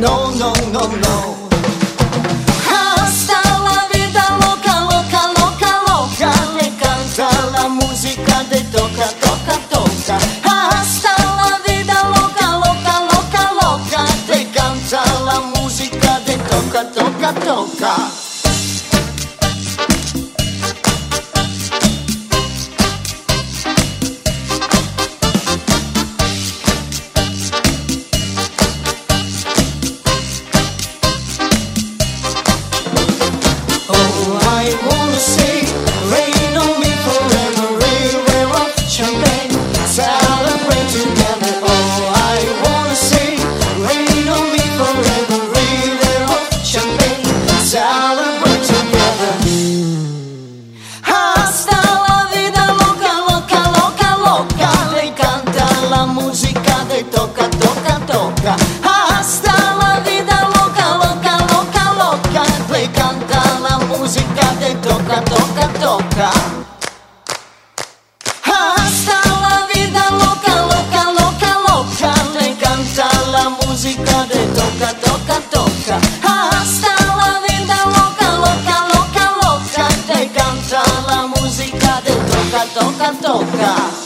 no, no, no, no. Hasta la vida loca, loca, loca, loca, le canta la música de toca, toca, toca. Hasta la vida loca, loca, loca, loca, le canta la música de toca, toca, toca. Toca, toca, toca. Hasta la vida loca, loca, loca, loca, le canta la música de toca, toca, toca. Hasta la vida loca, loca, loca, loca, le canta la música de toca, toca, toca. Hasta la vida loca, loca, loca, loca, le canta la música de toca, toca, toca.